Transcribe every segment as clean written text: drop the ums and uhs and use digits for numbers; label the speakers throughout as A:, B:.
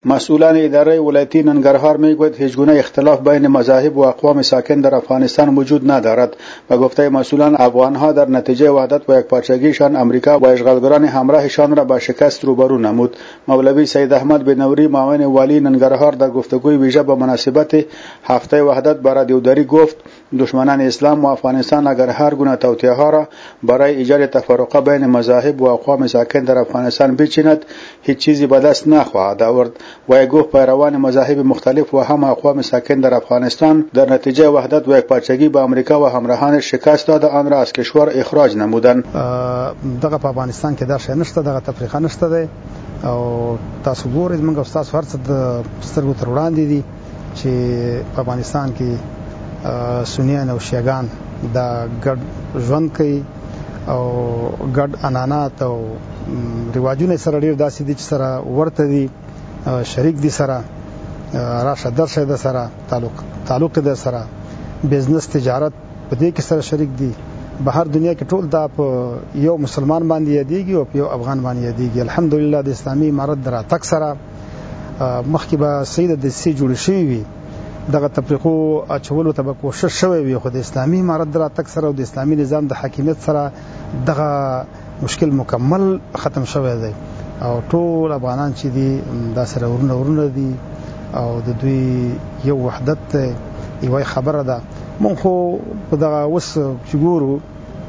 A: مسئولان اداره ولایتی ننگرهار میگوید هیچ گونه اختلاف بین مذاهب و اقوام ساکن در افغانستان وجود ندارد و گفته مسئولان افغانها در نتیجه وحدت و یکپارچگیشان امریکا و اشغالگران همراهشان را با شکست روبرو نمود. مولوی سید احمد بنوری معاون والی ننگرهار در گفتگوی ویژه با مناسبت هفته وحدت با رادیو دری گفت دشمنان اسلام و افغانستان اگر هر گونه توطئه‌ها را برای ایجاد تفرقه بین مذاهب و اقوام ساکن در افغانستان بچیند هیچ چیزی به دست نخواهد آورد و گفت پیروان مذاهب مختلف و هم اقوام ساکن در افغانستان در نتیجه وحدت و یکپارچگی با امریکا و همراهانش شکست داده آن را از کشور اخراج نمودند.
B: دغه په افغانستان کې دا شی نشته، دغه تفریقه نشته ده او تاسو ګورئ موږ استاد فرصت د سترګو تر وړاندې دي چې په افغانستان کې سنیان او شیعاګان دا ګډ ژوند کوي او ګډ عنعنات او رواجونه سره ډیر داسې دي چې سره ورته دي، شریک دي سره، راشه درشه د سره تعلق د سره، بزنس تجارت په دې کې سره شریک دي. بهر دنیا کې ټول دا په یو مسلمان باندې یادېږي او په یو افغان باندې یادېږي. الحمدلله د اسلامي امارت در راتګ سره مخکې به صحیح د دسیسې جوړې شوې وي، دغه تفریقو اچولو ته به کوشش شوی وي، خو د اسلامي امارت در راتګ سره او د اسلامي نظام د حاکمیت سره دغه مشکل مکمل ختم شوی دی او ټول افغانان چې دي دا سره ورونه دي او د دوی یو وحدت یو خبره ده. مونږ خو په دغه اوس چې ګورو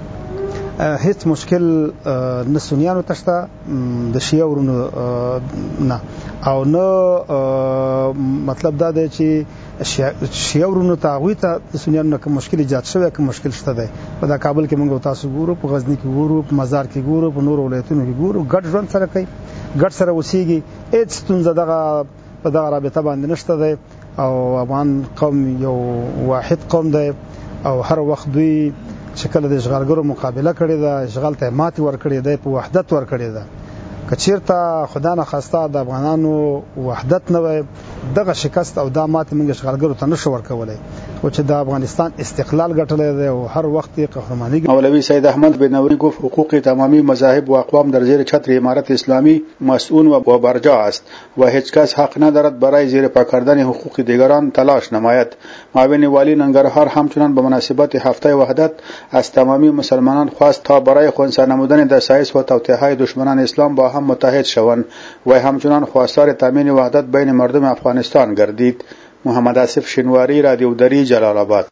B: هیڅ مشکل نه سنیانو ته شته د شیعه ورونو نه، او نه مطلب دا دی چې شیعه ورونو ته هغوی ته د سنیانو نه کوم مشکل ایجاد شوی، کوم مشکل شته دی. په دا کابل کې موږ تاسو ګورو، په غزني کې ګورو، په مزار کې ګورو، په نورو ولایتونو کې ګورو، ګډ ژوند سره کوي، ګډ سره اوسېږي، هېڅ ستونزه دغه په دغه رابطه باندې نشته دی او افغان قوم یو واحد قوم دی او هر وخت دوی چې کله د اشغالګرو مقابله کړې ده، اشغال ته ماتې ورکړې ده، په وحدت ورکړې ده. که چېرته خدا نخواسته د افغانانو وحدت نه وای، دغه شکست او دا ماتې موږ اشغالګرو ته نشو ورکولی، خو چې د افغانستان استقلال ګټلی دی او هر وخت یې قهرماني.
A: مولوی سید احمد بنوری گفت حقوق تمامی مذاهب و اقوام در زیر چتر امارت اسلامی مسئول و برجا است و هیچ کس حق ندارد برای زیر پا کردن حقوق دیگران تلاش نماید. معاون والی ننگرهار همچنان به مناسبت هفته وحدت از تمامی مسلمانان خواست تا برای خنثی نمودن دسایس و توطئه‌های دشمنان اسلام با هم متحد شوند و همچنان خواستار تامین وحدت بین مردم افغانستان گردید. محمد آصف شنواری، رادیو دری، جلال آباد.